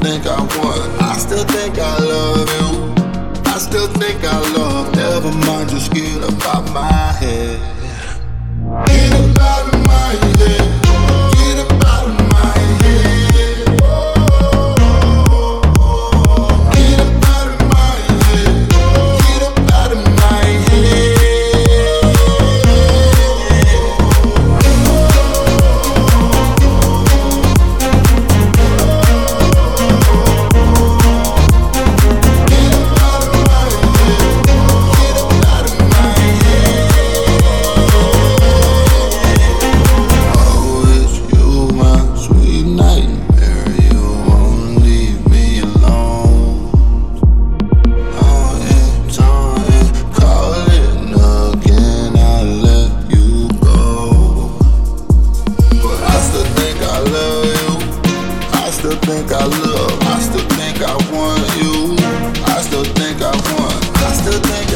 think I won. I still think I love you. I still think I love. Never mind, just get up out my head. Get up out of my head. Get up out of my head. Get up out of my head. Get up out of my head. I still think I want you. I still think I want. I still think